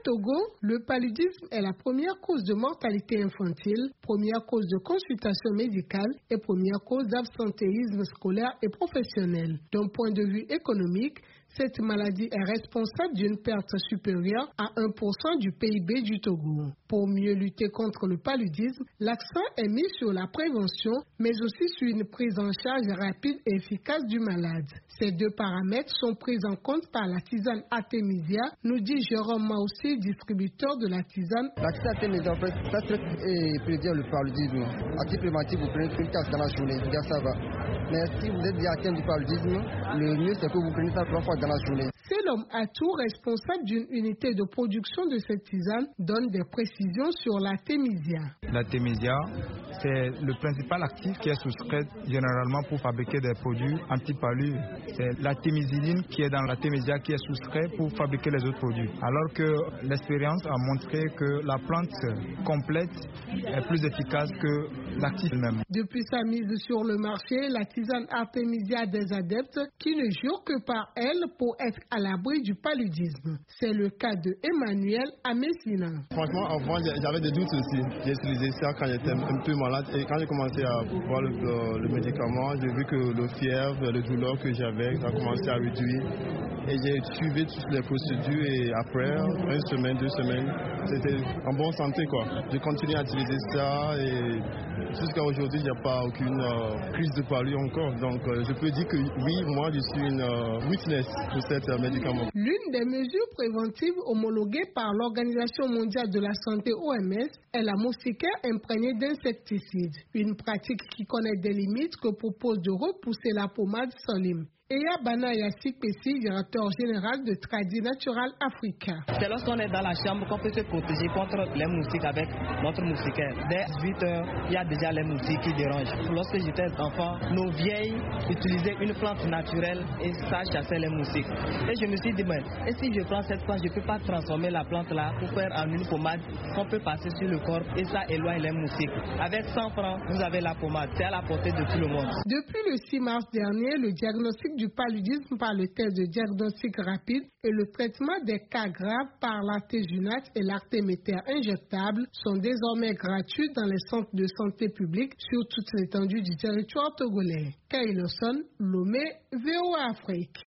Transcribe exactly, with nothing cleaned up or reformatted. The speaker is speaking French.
Togo, le paludisme est la première cause de mortalité infantile, première cause de consultation médicale et première cause d'absentéisme scolaire et professionnel. D'un point de vue économique, cette maladie est responsable d'une perte supérieure à un pour cent du P I B du Togo. Pour mieux lutter contre le paludisme, l'accent est mis sur la prévention, mais aussi sur une prise en charge rapide et efficace du malade. Ces deux paramètres sont pris en compte par la tisane Artemisia, nous dit Jérôme Maussi, distributeur de la tisane. La tisane Artemisia, en fait, ça traite et prévient le paludisme. À titre préventif, vous prenez une tasse dans la journée, bien ça va. Mais si vous êtes déjà atteint du paludisme, le mieux c'est que vous preniez ça trois fois dans la journée. C'est l'homme Atou, responsable d'une unité de production de cette tisane, donne des précisions sur l'artémisia. L'artémisia, c'est le principal actif qui est soustrait généralement pour fabriquer des produits anti-palu. C'est l'artémisinine qui est dans l'artémisia qui est soustrait pour fabriquer les autres produits. Alors que l'expérience a montré que la plante complète est plus efficace que l'actif même. Depuis sa mise sur le marché, la tisane Artemisia a des adeptes qui ne jurent que par elle pour être à l'abri du paludisme. C'est le cas de Emmanuel à Messina. Franchement, avant, j'avais des doutes aussi. J'ai utilisé ça quand j'étais un peu malade. Et quand j'ai commencé à boire le, le, le médicament, j'ai vu que le fièvre, le douleur que j'avais a commencé à réduire. Et j'ai suivi toutes les procédures et après, une semaine, deux semaines, c'était en bonne santé, quoi. J'ai continué à utiliser ça et jusqu'à aujourd'hui, il n'y a pas aucune euh, crise de palu encore. Donc, euh, je peux dire que oui, moi, je suis une euh, witness de cet euh, médicament. L'une des mesures préventives homologuées par l'Organisation mondiale de la santé O M S est la moustiquaire imprégnée d'insecticides. Une pratique qui connaît des limites que propose de repousser la pommade Solim. Eya Bana Yassik Pessi, directeur général de Tradi Natural Africa. C'est lorsqu'on est dans la chambre qu'on peut se protéger contre les moustiques avec notre moustiquaire. Dès dix-huit heures, il y a déjà les moustiques qui dérangent. Lorsque j'étais enfant, nos vieilles utilisaient une plante naturelle et ça chassait les moustiques. Et je me suis dit, ben, et si je prends cette plante, je ne peux pas transformer la plante là pour faire en une pommade qu'on peut passer sur le corps et ça éloigne les moustiques. Avec cent francs, vous avez la pommade. C'est à la portée de tout le monde. Depuis le six mars dernier, le diagnostic du paludisme par le test de diagnostic rapide et le traitement des cas graves par l'artésunate et l'artéméter injectable sont désormais gratuits dans les centres de santé publics sur toute l'étendue du territoire togolais. Kailoson, Lomé, V O A Afrique.